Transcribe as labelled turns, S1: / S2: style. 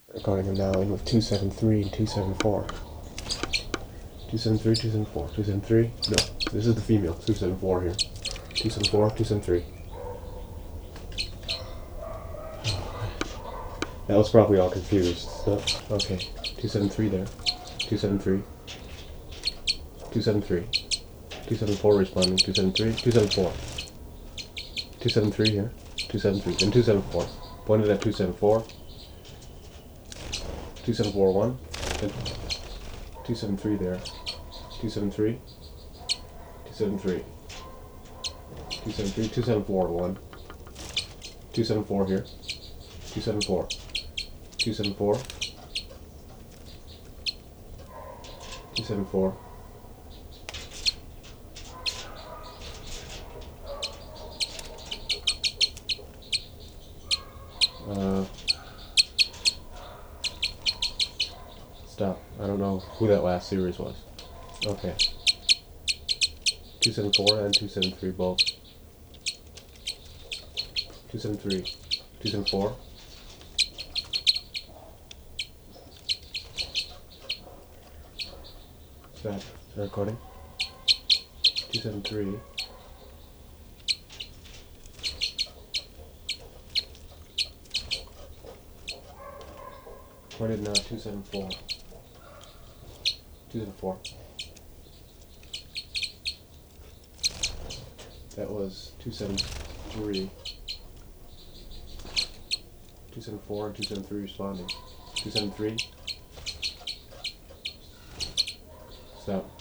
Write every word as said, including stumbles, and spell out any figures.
S1: Recording him now in with two seven three and two seven four. two seven three, two seven four, two seven three. No, this is the female. two seven four here. two seven four, two seven three. That was probably all confused. So, okay, two seven three there. two seven three. two seven three. two seven four responding. two seven three, two seven four. two seven three here. two seven three. And two seven four. Pointed at two seven four. two seven four one. And two seven three there. two seven three. two seven three. two seven three, two seven four one. two seven four here. two seven four. two seven four. two seven four. Uh, stop. I don't know who that last series was. Okay. two seven four and two seven three both. two seven three. two seven four. Is that recording? two seven three. Pointed now two seven four. two seven four. That was two seven three. two seven four and two seven three responding. two seven three. Stop.